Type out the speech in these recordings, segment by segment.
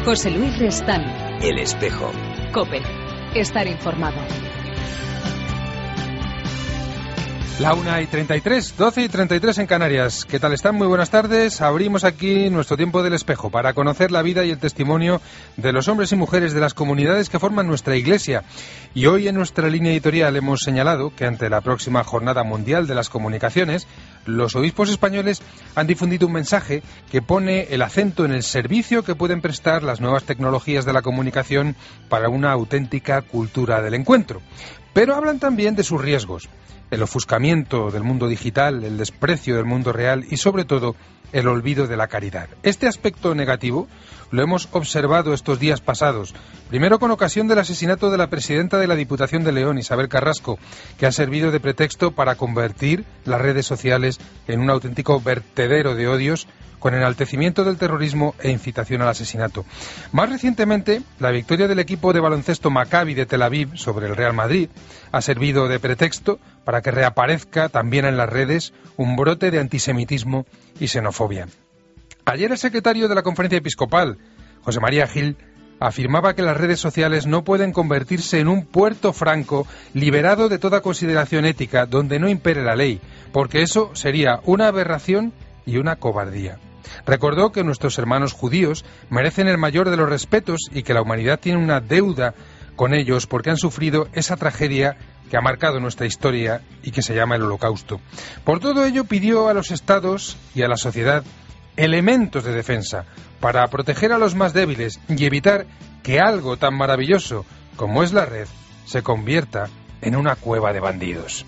José Luis Restán. El Espejo. COPE. Estar informado. La 1:33, 12:33 en Canarias. ¿Qué tal están? Muy buenas tardes. Abrimos aquí nuestro tiempo del espejo para conocer la vida y el testimonio de los hombres y mujeres de las comunidades que forman nuestra Iglesia. Y hoy en nuestra línea editorial hemos señalado que ante la próxima Jornada Mundial de las Comunicaciones, los obispos españoles han difundido un mensaje que pone el acento en el servicio que pueden prestar las nuevas tecnologías de la comunicación para una auténtica cultura del encuentro. Pero hablan también de sus riesgos. El ofuscamiento del mundo digital, el desprecio del mundo real y, sobre todo, el olvido de la caridad. Este aspecto negativo lo hemos observado estos días pasados, primero con ocasión del asesinato de la presidenta de la Diputación de León, Isabel Carrasco, que ha servido de pretexto para convertir las redes sociales en un auténtico vertedero de odios, con enaltecimiento del terrorismo e incitación al asesinato. Más recientemente, la victoria del equipo de baloncesto Maccabi de Tel Aviv sobre el Real Madrid ha servido de pretexto para que reaparezca también en las redes un brote de antisemitismo y xenofobia. Ayer el secretario de la Conferencia Episcopal, José María Gil, afirmaba que las redes sociales no pueden convertirse en un puerto franco liberado de toda consideración ética donde no impere la ley, porque eso sería una aberración y una cobardía. Recordó que nuestros hermanos judíos merecen el mayor de los respetos y que la humanidad tiene una deuda con ellos porque han sufrido esa tragedia que ha marcado nuestra historia y que se llama el Holocausto. Por todo ello pidió a los estados y a la sociedad elementos de defensa para proteger a los más débiles y evitar que algo tan maravilloso como es la red se convierta en una cueva de bandidos.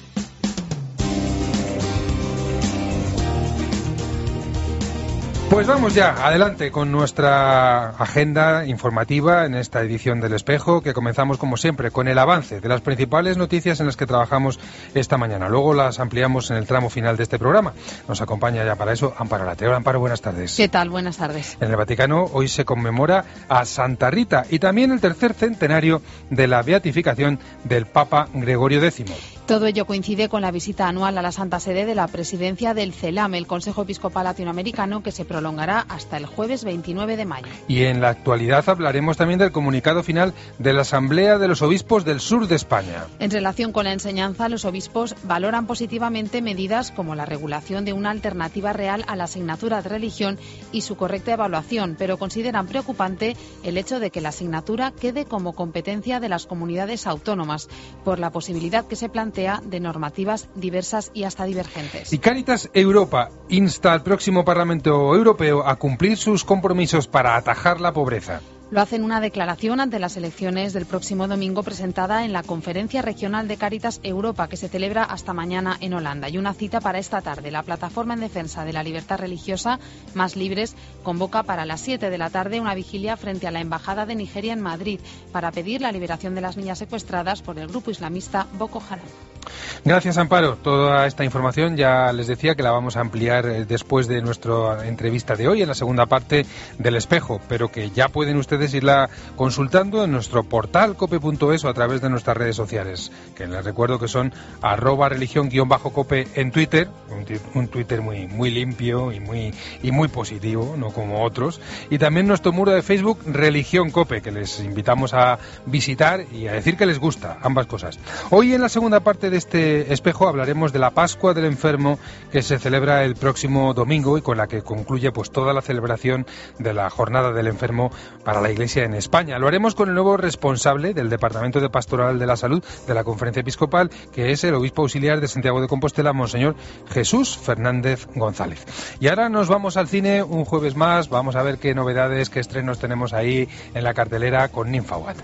Pues vamos ya, adelante con nuestra agenda informativa en esta edición del Espejo, que comenzamos como siempre con el avance de las principales noticias en las que trabajamos esta mañana. Luego las ampliamos en el tramo final de este programa. Nos acompaña ya para eso Amparo Lateo. Amparo, buenas tardes. ¿Qué tal? Buenas tardes. En el Vaticano hoy se conmemora a Santa Rita y también el tercer centenario de la beatificación del Papa Gregorio X. Todo ello coincide con la visita anual a la Santa Sede de la presidencia del CELAM, el Consejo Episcopal Latinoamericano, que se prolongará hasta el jueves 29 de mayo. Y en la actualidad hablaremos también del comunicado final de la Asamblea de los Obispos del Sur de España. En relación con la enseñanza, los obispos valoran positivamente medidas como la regulación de una alternativa real a la asignatura de religión y su correcta evaluación, pero consideran preocupante el hecho de que la asignatura quede como competencia de las comunidades autónomas, por la posibilidad que se plantea de normativas diversas y hasta divergentes. Y Cáritas Europa insta al próximo Parlamento Europeo a cumplir sus compromisos para atajar la pobreza. Lo hace en una declaración ante las elecciones del próximo domingo presentada en la Conferencia Regional de Cáritas Europa, que se celebra hasta mañana en Holanda. Y una cita para esta tarde. La Plataforma en Defensa de la Libertad Religiosa, Más Libres, convoca para las 7 de la tarde una vigilia frente a la Embajada de Nigeria en Madrid para pedir la liberación de las niñas secuestradas por el grupo islamista Boko Haram. Gracias, Amparo. Toda esta información ya les decía que la vamos a ampliar después de nuestra entrevista de hoy, en la segunda parte del Espejo, pero que ya pueden ustedes irla consultando en nuestro portal cope.es o a través de nuestras redes sociales, que les recuerdo que son @religión_cope en Twitter, un Twitter muy limpio y muy positivo, no como otros, y también nuestro muro de Facebook Religión Cope, que les invitamos a visitar y a decir que les gusta, ambas cosas. Hoy en la segunda parte de este Espejo hablaremos de la Pascua del Enfermo, que se celebra el próximo domingo y con la que concluye pues toda la celebración de la Jornada del Enfermo para la Iglesia en España. Lo haremos con el nuevo responsable del Departamento de Pastoral de la Salud de la Conferencia Episcopal, que es el obispo auxiliar de Santiago de Compostela, Monseñor Jesús Fernández González. Y ahora nos vamos al cine un jueves más. Vamos a ver qué novedades, qué estrenos tenemos ahí en la cartelera con Ninfahuat.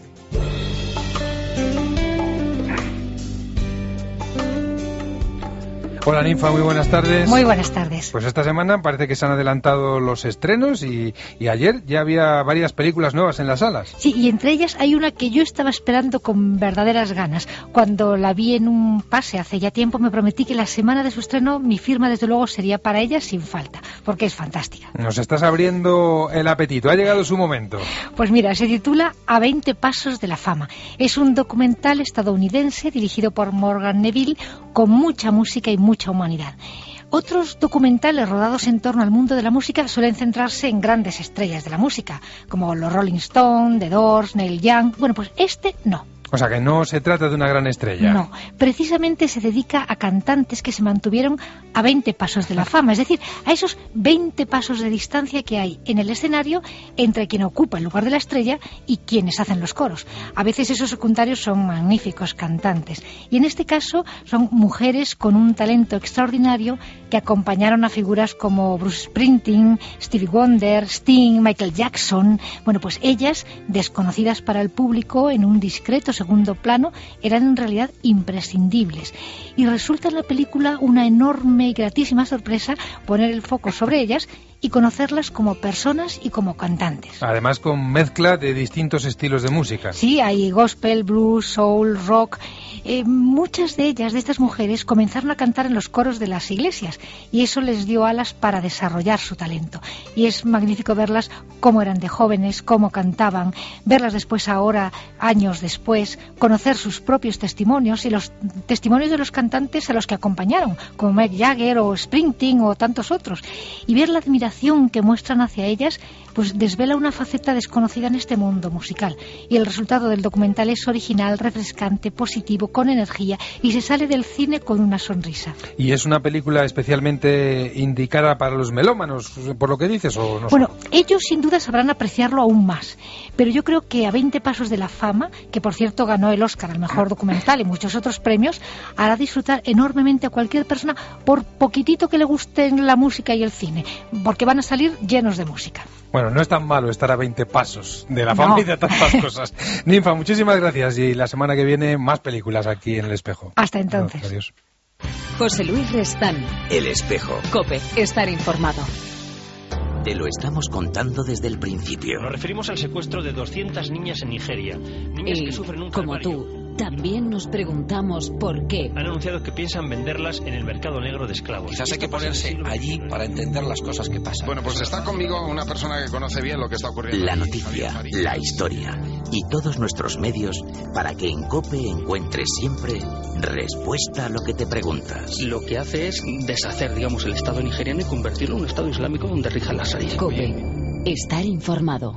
Hola Ninfa, muy buenas tardes. Muy buenas tardes. Pues esta semana parece que se han adelantado los estrenos y ayer ya había varias películas nuevas en las salas. Sí, y entre ellas hay una que yo estaba esperando con verdaderas ganas. Cuando la vi en un pase hace ya tiempo me prometí que la semana de su estreno mi firma desde luego sería para ella sin falta, porque es fantástica. Nos estás abriendo el apetito, ha llegado su momento. Pues mira, se titula A 20 pasos de la fama. Es un documental estadounidense dirigido por Morgan Neville con mucha música y mucha humanidad. Otros documentales rodados en torno al mundo de la música suelen centrarse en grandes estrellas de la música, como los Rolling Stones, The Doors, Neil Young. Bueno, pues este no. O sea que no se trata de una gran estrella. No, precisamente se dedica a cantantes que se mantuvieron a 20 pasos de la fama, es decir, a esos 20 pasos de distancia que hay en el escenario entre quien ocupa el lugar de la estrella y quienes hacen los coros. A veces esos secundarios son magníficos cantantes y en este caso son mujeres con un talento extraordinario que acompañaron a figuras como Bruce Springsteen, Stevie Wonder, Sting, Michael Jackson. Bueno, pues ellas, desconocidas para el público en un discreto segundo plano, eran en realidad imprescindibles. Y resulta en la película una enorme y gratísima sorpresa poner el foco sobre ellas y conocerlas como personas y como cantantes. Además con mezcla de distintos estilos de música. Sí, hay gospel, blues, soul, rock. Muchas de ellas, de estas mujeres, comenzaron a cantar en los coros de las iglesias y eso les dio alas para desarrollar su talento. Y es magnífico verlas cómo eran de jóvenes, cómo cantaban, verlas después ahora, años después, conocer sus propios testimonios y los testimonios de los cantantes a los que acompañaron, como Mick Jagger o Springsteen o tantos otros, y ver la admiración que muestran hacia ellas, pues desvela una faceta desconocida en este mundo musical. Y el resultado del documental es original, refrescante, positivo, con energía, y se sale del cine con una sonrisa. ¿Y es una película especialmente indicada para los melómanos, por lo que dices, o no? Bueno, ellos sin duda sabrán apreciarlo aún más, pero yo creo que a 20 pasos de la fama, que por cierto ganó el Oscar al mejor documental y muchos otros premios, hará disfrutar enormemente a cualquier persona, por poquitito que le gusten la música y el cine, porque van a salir llenos de música. Bueno, no es tan malo estar a 20 pasos de la fama y de tantas cosas. Ninfa, muchísimas gracias y la semana que viene más películas aquí en El Espejo. Hasta entonces. Adiós. José Luis Restán. El Espejo. COPE. Estar informado. Te lo estamos contando desde el principio. Nos referimos al secuestro de 200 niñas en Nigeria. Niñas que sufren un como calvario. tú, también nos preguntamos por qué. Han anunciado que piensan venderlas en el mercado negro de esclavos. Quizás hay que ponerse allí para entender las cosas que pasan. Bueno, pues está conmigo una persona que conoce bien lo que está ocurriendo. La noticia, la historia y todos nuestros medios para que en COPE encuentres siempre respuesta a lo que te preguntas. Lo que hace es deshacer, digamos, el Estado nigeriano y convertirlo en un Estado islámico donde rija la Sharia. COPE. Estar informado.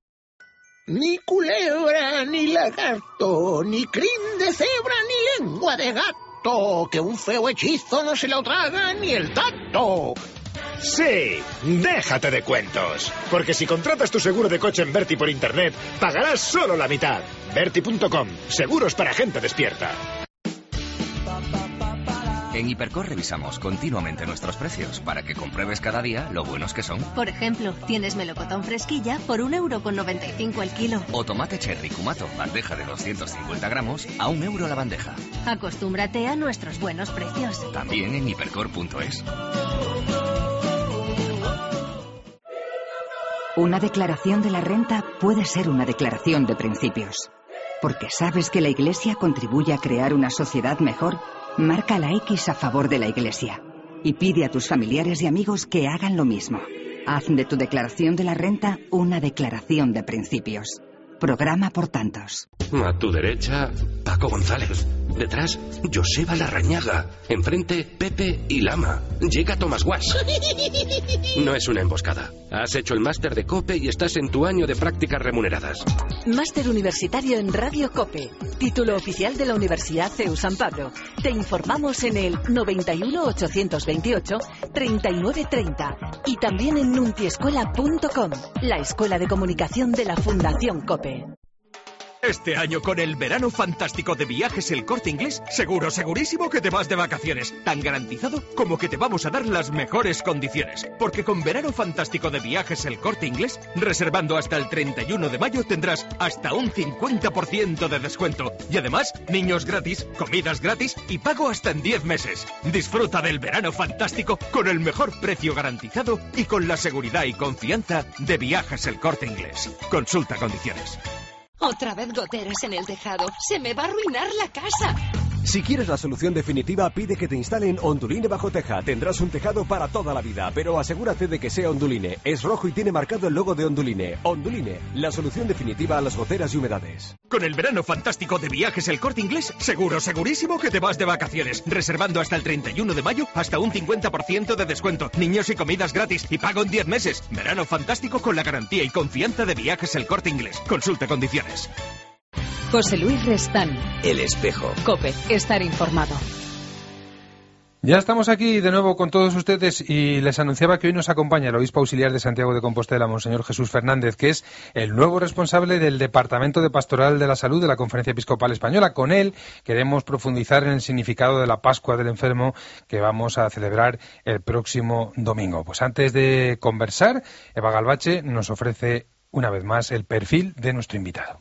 Ni culebra, ni lagarto, ni crin de cebra, ni lengua de gato, que un feo hechizo no se lo traga ni el tacto. Sí, déjate de cuentos, porque si contratas tu seguro de coche en Berti por internet, pagarás solo la mitad. Berti.com, seguros para gente despierta. En Hipercor revisamos continuamente nuestros precios para que compruebes cada día lo buenos que son. Por ejemplo, tienes melocotón fresquilla por 1,95 € el kilo. O tomate cherry cumato, bandeja de 250 gramos, a €1 la bandeja. Acostúmbrate a nuestros buenos precios. También en hipercor.es. Una declaración de la renta puede ser una declaración de principios. Porque sabes que la Iglesia contribuye a crear una sociedad mejor. Marca la X a favor de la Iglesia y pide a tus familiares y amigos que hagan lo mismo. Haz de tu declaración de la renta una declaración de principios. Programa por tantos. A tu derecha, Paco González. Detrás, Joseba Larrañaga. Enfrente, Pepe y Lama. Llega Tomás Guas. No es una emboscada. Has hecho el máster de COPE y estás en tu año de prácticas remuneradas. Máster universitario en Radio COPE. Título oficial de la Universidad CEU San Pablo. Te informamos en el 91 828 3930 y también en nuntiescuela.com, la escuela de comunicación de la Fundación COPE. Este año con el verano fantástico de Viajes El Corte Inglés, segurísimo que te vas de vacaciones. Tan garantizado como que te vamos a dar las mejores condiciones. Porque con verano fantástico de Viajes El Corte Inglés, reservando hasta el 31 de mayo tendrás hasta un 50% de descuento. Y además, niños gratis, comidas gratis y pago hasta en 10 meses. Disfruta del verano fantástico con el mejor precio garantizado y con la seguridad y confianza de Viajes El Corte Inglés. Consulta condiciones. Otra vez goteras en el tejado. ¡Se me va a arruinar la casa! Si quieres la solución definitiva, pide que te instalen Onduline bajo teja. Tendrás un tejado para toda la vida, pero asegúrate de que sea Onduline. Es rojo y tiene marcado el logo de Onduline. Onduline, la solución definitiva a las goteras y humedades. Con el verano fantástico de Viajes El Corte Inglés, segurísimo que te vas de vacaciones. Reservando hasta el 31 de mayo, hasta un 50% de descuento. Niños y comidas gratis y pago en 10 meses. Verano fantástico con la garantía y confianza de Viajes El Corte Inglés. Consulta condiciones. José Luis Restán. El Espejo. COPE. Estar informado. Ya estamos aquí de nuevo con todos ustedes y les anunciaba que hoy nos acompaña el obispo auxiliar de Santiago de Compostela, Monseñor Jesús Fernández, que es el nuevo responsable del Departamento de Pastoral de la Salud de la Conferencia Episcopal Española. Con él queremos profundizar en el significado de la Pascua del Enfermo que vamos a celebrar el próximo domingo. Pues antes de conversar, Eva Galvache nos ofrece una vez más el perfil de nuestro invitado.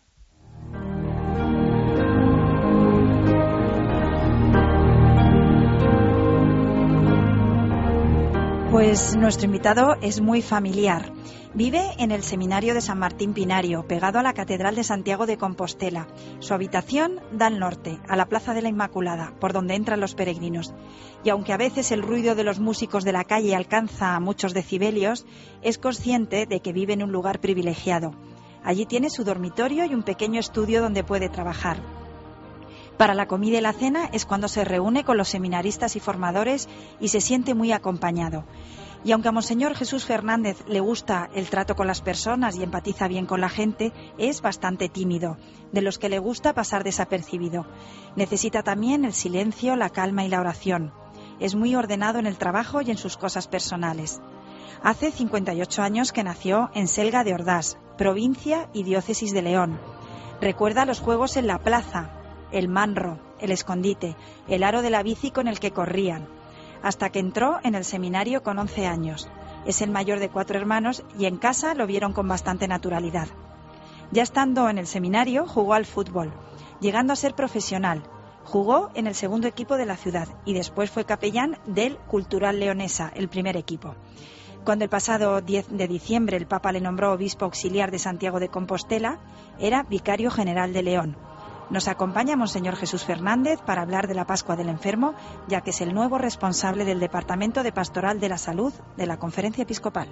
Pues nuestro invitado es muy familiar. Vive en el Seminario de San Martín Pinario, pegado a la Catedral de Santiago de Compostela. Su habitación da al norte, a la Plaza de la Inmaculada, por donde entran los peregrinos. Y aunque a veces el ruido de los músicos de la calle alcanza a muchos decibelios, es consciente de que vive en un lugar privilegiado. Allí tiene su dormitorio y un pequeño estudio donde puede trabajar. Para la comida y la cena es cuando se reúne con los seminaristas y formadores y se siente muy acompañado. Y aunque a Monseñor Jesús Fernández le gusta el trato con las personas y empatiza bien con la gente, es bastante tímido, de los que le gusta pasar desapercibido. Necesita también el silencio, la calma y la oración. Es muy ordenado en el trabajo y en sus cosas personales. Hace 58 años que nació en Selga de Ordás, provincia y diócesis de León. Recuerda los juegos en la plaza, el manro, el escondite, el aro de la bici con el que corrían, hasta que entró en el seminario con 11 años. Es el mayor de 4 hermanos y en casa lo vieron con bastante naturalidad. Ya estando en el seminario, jugó al fútbol, llegando a ser profesional. Jugó en el segundo equipo de la ciudad y después fue capellán del Cultural Leonesa, el primer equipo. Cuando el pasado 10 de diciembre el Papa le nombró obispo auxiliar de Santiago de Compostela, era vicario general de León. Nos acompaña Monseñor Jesús Fernández para hablar de la Pascua del Enfermo, ya que es el nuevo responsable del Departamento de Pastoral de la Salud de la Conferencia Episcopal.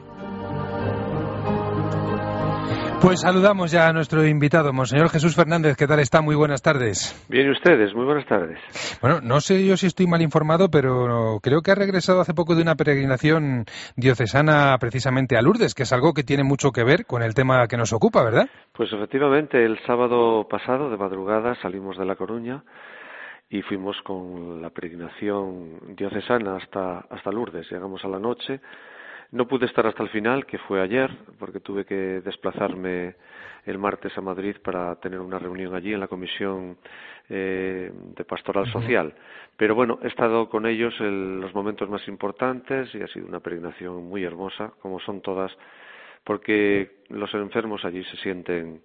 Pues saludamos ya a nuestro invitado, Monseñor Jesús Fernández. ¿Qué tal está? Muy buenas tardes. Bien, ¿y ustedes? Muy buenas tardes. Bueno, no sé yo si estoy mal informado, pero creo que ha regresado hace poco de una peregrinación diocesana precisamente a Lourdes, que es algo que tiene mucho que ver con el tema que nos ocupa, ¿verdad? Pues efectivamente, el sábado pasado, de madrugada, salimos de La Coruña y fuimos con la peregrinación diocesana hasta Lourdes. Llegamos a la noche. No pude estar hasta el final, que fue ayer, porque tuve que desplazarme el martes a Madrid para tener una reunión allí en la Comisión de Pastoral Social. Pero bueno, he estado con ellos en los momentos más importantes y ha sido una peregrinación muy hermosa, como son todas, porque los enfermos allí se sienten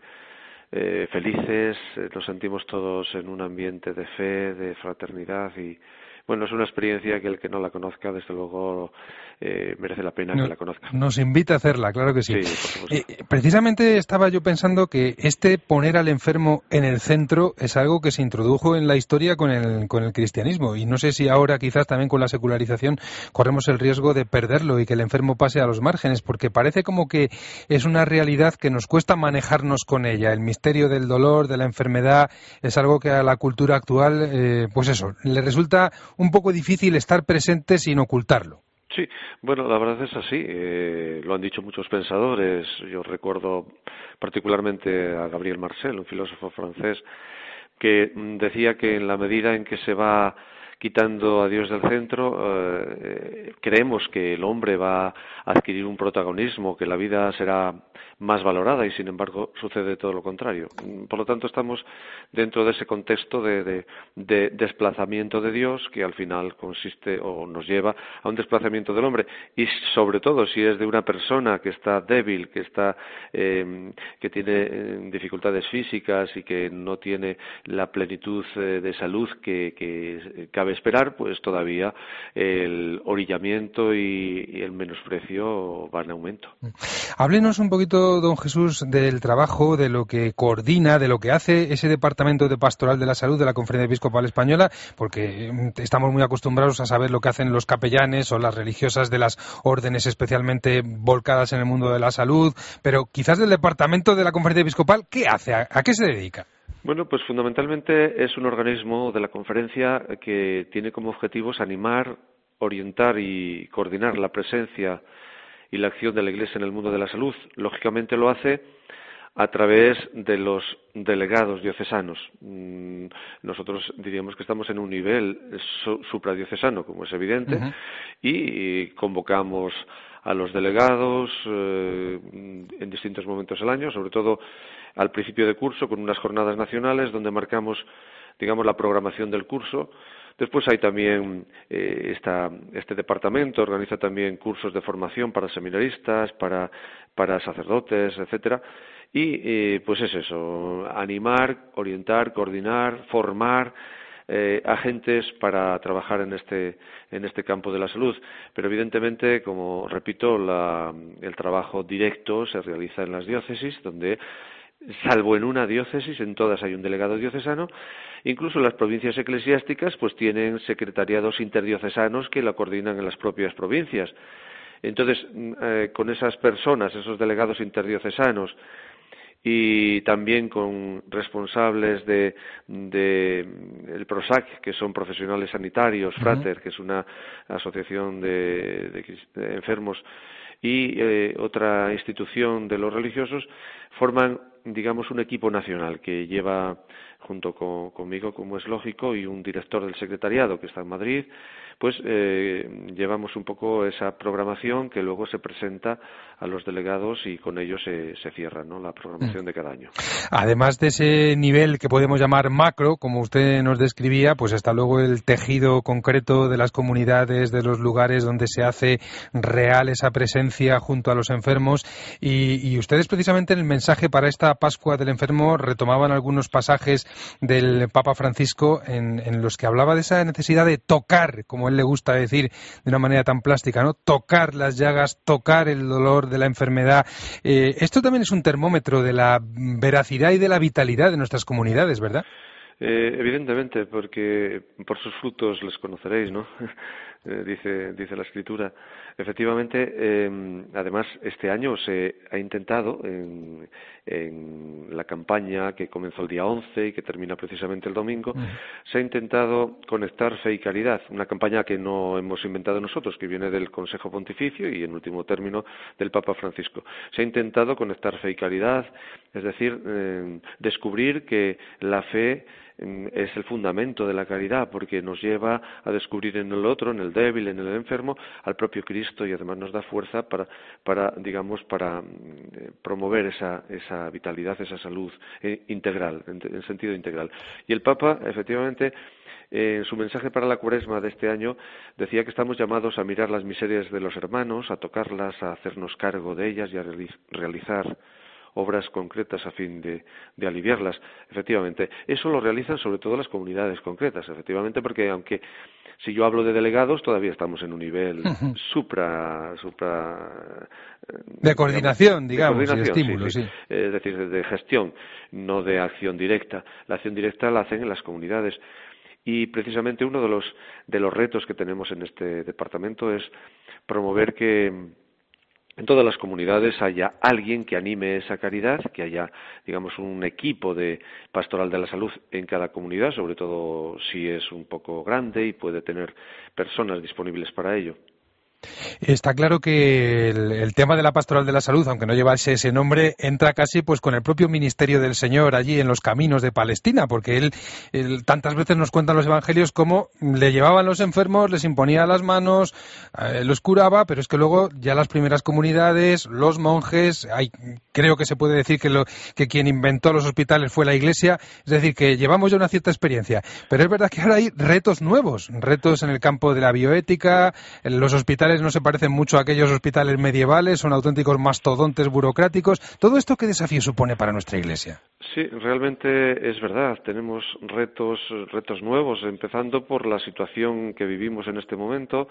felices, nos sentimos todos en un ambiente de fe, de fraternidad y bueno, es una experiencia que el que no la conozca, desde luego, merece la pena que la conozca. Nos invita a hacerla, claro que sí. Sí, por supuesto. Precisamente estaba yo pensando que poner al enfermo en el centro es algo que se introdujo en la historia con el cristianismo. Y no sé si ahora, quizás también con la secularización, corremos el riesgo de perderlo y que el enfermo pase a los márgenes, porque parece como que es una realidad que nos cuesta manejarnos con ella. El misterio del dolor, de la enfermedad, es algo que a la cultura actual, pues eso, le resulta un poco difícil estar presente sin ocultarlo. Sí, bueno, la verdad es así. Lo han dicho muchos pensadores. Yo recuerdo particularmente a Gabriel Marcel, un filósofo francés, que decía que en la medida en que se va quitando a Dios del centro, creemos que el hombre va a adquirir un protagonismo, que la vida será más valorada y sin embargo sucede todo lo contrario. Por lo tanto estamos dentro de ese contexto de desplazamiento de Dios que al final consiste o nos lleva a un desplazamiento del hombre y sobre todo si es de una persona que está débil, que está que tiene dificultades físicas y que no tiene la plenitud de salud que cabe cabe esperar, pues todavía el orillamiento y el menosprecio van en aumento. Háblenos un poquito, don Jesús, del trabajo, de lo que coordina, de lo que hace ese Departamento de Pastoral de la Salud de la Conferencia Episcopal Española, porque estamos muy acostumbrados a saber lo que hacen los capellanes o las religiosas de las órdenes especialmente volcadas en el mundo de la salud, pero quizás del Departamento de la Conferencia Episcopal, ¿qué hace? ¿A qué se dedica? Bueno, pues fundamentalmente es un organismo de la conferencia que tiene como objetivos animar, orientar y coordinar la presencia y la acción de la Iglesia en el mundo de la salud. Lógicamente lo hace a través de los delegados diocesanos. Nosotros diríamos que estamos en un nivel supradiocesano, como es evidente, y convocamos a los delegados en distintos momentos del año, sobre todo al principio de curso, con unas jornadas nacionales donde marcamos, digamos, la programación del curso. Después hay también este departamento organiza también cursos de formación para seminaristas, para sacerdotes, etcétera. Y pues es eso, animar, orientar, coordinar, formar agentes para trabajar en este campo de la salud. Pero evidentemente, como repito, el trabajo directo se realiza en las diócesis, donde salvo en una diócesis, en todas hay un delegado diocesano. Incluso las provincias eclesiásticas pues tienen secretariados interdiocesanos que la coordinan en las propias provincias. Entonces, con esas personas, esos delegados interdiocesanos, y también con responsables de el PROSAC, que son profesionales sanitarios, Frater, que es una asociación de enfermos, y otra institución de los religiosos, forman, digamos, un equipo nacional que lleva, junto conmigo, como es lógico, y un director del secretariado que está en Madrid, pues llevamos un poco esa programación que luego se presenta a los delegados y con ellos se cierra, ¿no?, la programación de cada año. Además de ese nivel que podemos llamar macro, como usted nos describía, pues está luego el tejido concreto de las comunidades, de los lugares donde se hace real esa presencia junto a los enfermos, y ustedes precisamente en el mensaje para esta Pascua del Enfermo retomaban algunos pasajes del Papa Francisco en los que hablaba de esa necesidad de tocar, como él le gusta decir de una manera tan plástica, ¿no?, tocar las llagas, tocar el dolor de la enfermedad. Esto también es un termómetro de la veracidad y de la vitalidad de nuestras comunidades, ¿verdad? Evidentemente, porque por sus frutos les conoceréis, ¿no? Dice la Escritura. Efectivamente, además, este año se ha intentado, en la campaña que comenzó el día 11 y que termina precisamente el domingo, se ha intentado conectar fe y caridad, una campaña que no hemos inventado nosotros, que viene del Consejo Pontificio y, en último término, del Papa Francisco. Se ha intentado conectar fe y caridad, es decir, descubrir que la fe es el fundamento de la caridad, porque nos lleva a descubrir en el otro, en el débil, en el enfermo, al propio Cristo, y además nos da fuerza para promover esa vitalidad, esa salud integral, en sentido integral. Y el Papa, efectivamente, en su mensaje para la Cuaresma de este año, decía que estamos llamados a mirar las miserias de los hermanos, a tocarlas, a hacernos cargo de ellas y a realizar obras concretas a fin de aliviarlas. Efectivamente, eso lo realizan sobre todo las comunidades concretas, efectivamente, porque aunque si yo hablo de delegados, todavía estamos en un nivel supra de coordinación, digamos, de estímulo, sí. Es decir, de gestión, no de acción directa. La acción directa la hacen en las comunidades. Y precisamente uno de los retos que tenemos en este departamento es promover que en todas las comunidades haya alguien que anime esa caridad, que haya, digamos, un equipo de pastoral de la salud en cada comunidad, sobre todo si es un poco grande y puede tener personas disponibles para ello. Está claro que el tema de la pastoral de la salud, aunque no llevase ese nombre, entra casi pues con el propio ministerio del Señor allí en los caminos de Palestina, porque él tantas veces nos cuentan los evangelios cómo le llevaban los enfermos, les imponía las manos, los curaba, pero es que luego ya las primeras comunidades, los monjes, creo que se puede decir que quien inventó los hospitales fue la Iglesia, es decir, que llevamos ya una cierta experiencia, pero es verdad que ahora hay retos nuevos, retos en el campo de la bioética, en los hospitales hospitales no se parecen mucho a aquellos hospitales medievales, son auténticos mastodontes burocráticos. ¿Todo esto qué desafío supone para nuestra Iglesia? Sí, realmente es verdad. Tenemos retos nuevos, empezando por la situación que vivimos en este momento.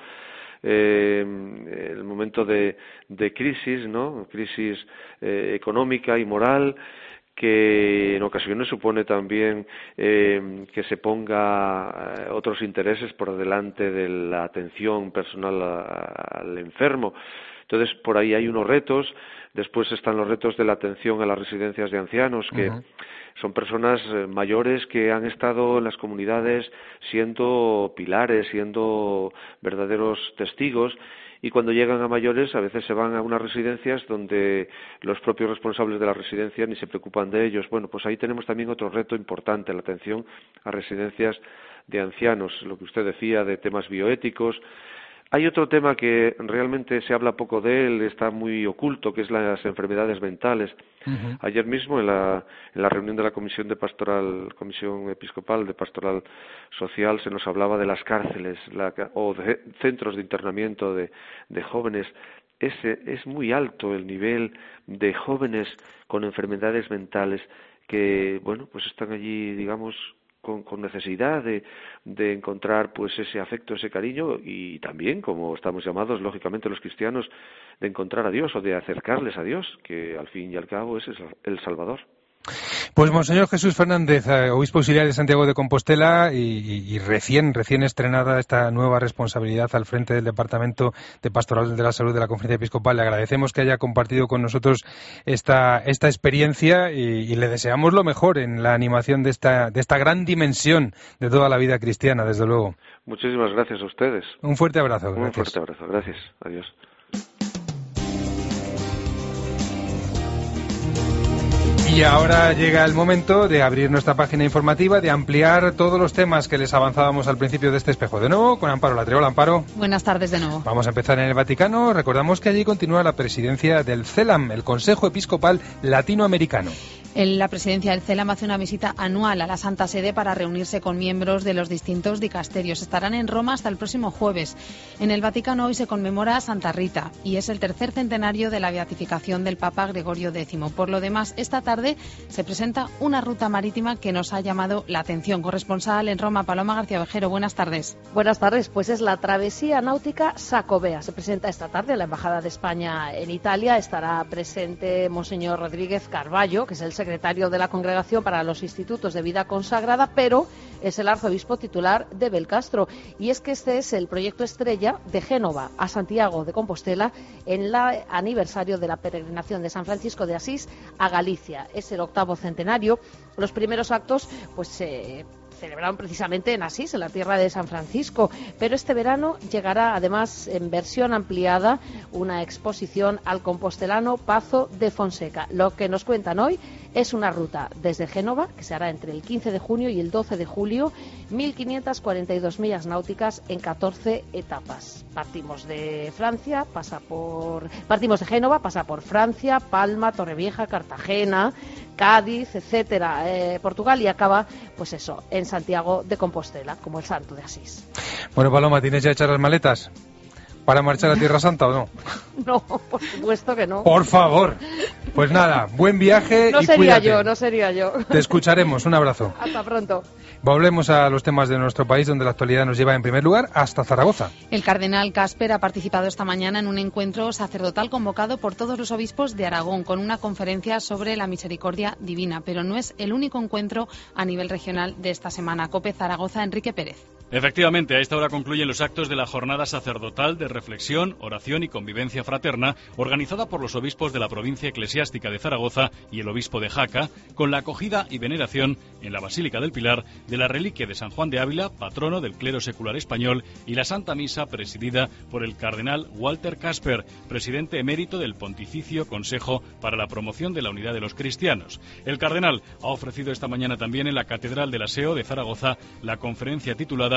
El momento de crisis, ¿no? Crisis económica y moral, que en ocasiones supone también que se ponga otros intereses por delante de la atención personal al enfermo. Entonces, por ahí hay unos retos. Después están los retos de la atención a las residencias de ancianos, que son personas mayores que han estado en las comunidades siendo pilares, siendo verdaderos testigos, y cuando llegan a mayores a veces se van a unas residencias donde los propios responsables de la residencia ni se preocupan de ellos. Bueno, pues ahí tenemos también otro reto importante, la atención a residencias de ancianos, lo que usted decía de temas bioéticos. Hay otro tema que realmente se habla poco de él, está muy oculto, que es las enfermedades mentales. Ayer mismo en la reunión de la Comisión Episcopal de Pastoral Social se nos hablaba de las cárceles o de centros de internamiento de jóvenes. Es muy alto el nivel de jóvenes con enfermedades mentales que, bueno, pues están allí, digamos, con necesidad de encontrar pues ese afecto, ese cariño, y también, como estamos llamados lógicamente los cristianos, de encontrar a Dios o de acercarles a Dios, que al fin y al cabo es el Salvador. Pues Monseñor Jesús Fernández, obispo auxiliar de Santiago de Compostela y recién estrenada esta nueva responsabilidad al frente del Departamento de Pastoral de la Salud de la Conferencia Episcopal. Le agradecemos que haya compartido con nosotros esta experiencia y le deseamos lo mejor en la animación de esta gran dimensión de toda la vida cristiana, desde luego. Muchísimas gracias a ustedes. Un fuerte abrazo. Un fuerte abrazo. Gracias. Adiós. Y ahora llega el momento de abrir nuestra página informativa, de ampliar todos los temas que les avanzábamos al principio de este espejo. De nuevo, con Amparo Latreo. Hola, Amparo. Buenas tardes de nuevo. Vamos a empezar en el Vaticano. Recordamos que allí continúa la presidencia del CELAM, el Consejo Episcopal Latinoamericano. La presidencia del CELAM hace una visita anual a la Santa Sede para reunirse con miembros de los distintos dicasterios. Estarán en Roma hasta el próximo jueves. En el Vaticano hoy se conmemora a Santa Rita y es el tercer centenario de la beatificación del Papa Gregorio X. Por lo demás, esta tarde se presenta una ruta marítima que nos ha llamado la atención. Corresponsal en Roma, Paloma García Vejero, buenas tardes. Buenas tardes, pues es la travesía náutica Sacobea. Se presenta esta tarde en la Embajada de España en Italia. Estará presente Monseñor Rodríguez Carballo, que es el secretario de la Congregación para los Institutos de Vida Consagrada, pero es el arzobispo titular de Belcastro. Y es que este es el proyecto estrella de Génova a Santiago de Compostela en el aniversario de la peregrinación de San Francisco de Asís a Galicia. Es el 8º centenario. Los primeros actos pues se celebraron precisamente en Asís, en la tierra de San Francisco, pero este verano llegará además en versión ampliada una exposición al compostelano Pazo de Fonseca. Lo que nos cuentan hoy es una ruta desde Génova, que se hará entre el 15 de junio y el 12 de julio, 1.542 millas náuticas en 14 etapas. Partimos de Génova, pasa por Francia, Palma, Torrevieja, Cartagena, Cádiz, etcétera, Portugal, y acaba, pues eso, en Santiago de Compostela, como el Santo de Asís. Bueno, Paloma, ¿tienes ya hechas las maletas para marchar a Tierra Santa o no? No, por supuesto que no. Por favor. Pues nada, buen viaje y cuídate. No sería yo. Te escucharemos. Un abrazo. Hasta pronto. Volvemos a los temas de nuestro país, donde la actualidad nos lleva en primer lugar hasta Zaragoza. El cardenal Casper ha participado esta mañana en un encuentro sacerdotal convocado por todos los obispos de Aragón, con una conferencia sobre la misericordia divina. Pero no es el único encuentro a nivel regional de esta semana. COPE Zaragoza, Enrique Pérez. Efectivamente, a esta hora concluyen los actos de la jornada sacerdotal de reflexión, oración y convivencia fraterna, organizada por los obispos de la provincia eclesiástica de Zaragoza y el obispo de Jaca, con la acogida y veneración en la Basílica del Pilar de la reliquia de San Juan de Ávila, patrono del clero secular español, y la Santa Misa presidida por el cardenal Walter Casper, presidente emérito del Pontificio Consejo para la Promoción de la Unidad de los Cristianos. El cardenal ha ofrecido esta mañana también en la Catedral del Aseo de Zaragoza la conferencia titulada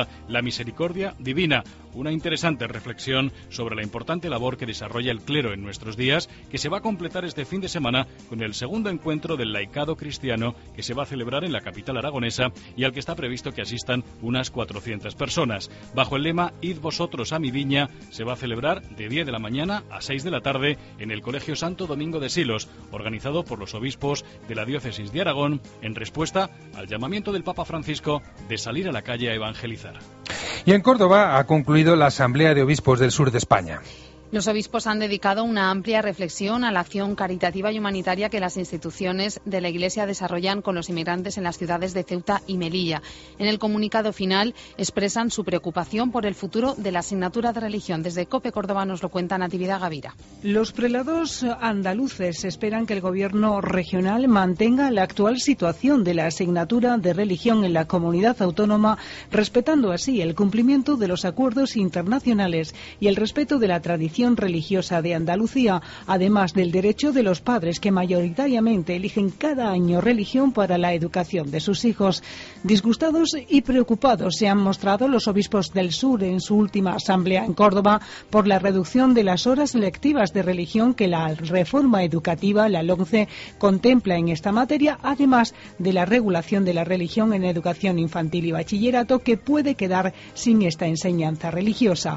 titulada La misericordia divina, una interesante reflexión sobre la importante labor que desarrolla el clero en nuestros días, que se va a completar este fin de semana con el segundo encuentro del laicado cristiano que se va a celebrar en la capital aragonesa y al que está previsto que asistan unas 400 personas. Bajo el lema Id vosotros a mi viña, se va a celebrar de 10 de la mañana a 6 de la tarde en el Colegio Santo Domingo de Silos, organizado por los obispos de la diócesis de Aragón, en respuesta al llamamiento del Papa Francisco de salir a la calle a evangelizar. Y en Córdoba ha concluido la Asamblea de Obispos del Sur de España. Los obispos han dedicado una amplia reflexión a la acción caritativa y humanitaria que las instituciones de la Iglesia desarrollan con los inmigrantes en las ciudades de Ceuta y Melilla. En el comunicado final expresan su preocupación por el futuro de la asignatura de religión. Desde COPE Córdoba nos lo cuenta Natividad Gavira. Los prelados andaluces esperan que el gobierno regional mantenga la actual situación de la asignatura de religión en la comunidad autónoma, respetando así el cumplimiento de los acuerdos internacionales y el respeto de la tradición religiosa de Andalucía, además del derecho de los padres que mayoritariamente eligen cada año religión para la educación de sus hijos. Disgustados y preocupados se han mostrado los obispos del sur en su última asamblea en Córdoba por la reducción de las horas lectivas de religión que la reforma educativa, la LOMCE, contempla en esta materia, además de la regulación de la religión en educación infantil y bachillerato, que puede quedar sin esta enseñanza religiosa.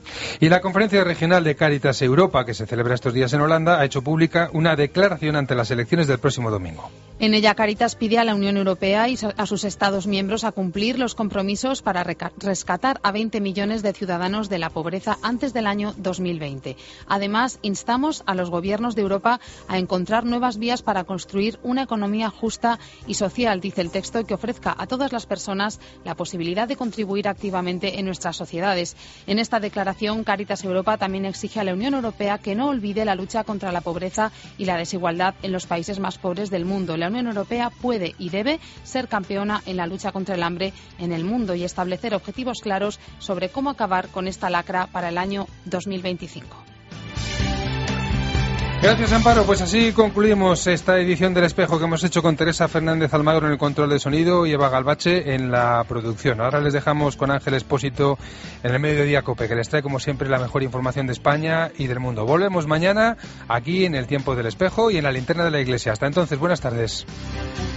Y la Conferencia Regional de Cáritas Europa, que se celebra estos días en Holanda, ha hecho pública una declaración ante las elecciones del próximo domingo. En ella, Cáritas pide a la Unión Europea y a sus Estados miembros a cumplir los compromisos para rescatar a 20 millones de ciudadanos de la pobreza antes del año 2020. Además, instamos a los gobiernos de Europa a encontrar nuevas vías para construir una economía justa y social, dice el texto, que ofrezca a todas las personas la posibilidad de contribuir activamente en nuestras sociedades. En esta declaración, Cáritas Europa también exige a la Unión Europea que no olvide la lucha contra la pobreza y la desigualdad en los países más pobres del mundo. La Unión Europea puede y debe ser campeona en la lucha contra el hambre en el mundo y establecer objetivos claros sobre cómo acabar con esta lacra para el año 2025. Gracias, Amparo. Pues así concluimos esta edición del Espejo que hemos hecho con Teresa Fernández Almagro en el control de sonido y Eva Galvache en la producción. Ahora les dejamos con Ángel Expósito en el Mediodía COPE, que les trae como siempre la mejor información de España y del mundo. Volvemos mañana aquí en el Tiempo del Espejo y en la Linterna de la Iglesia. Hasta entonces, buenas tardes.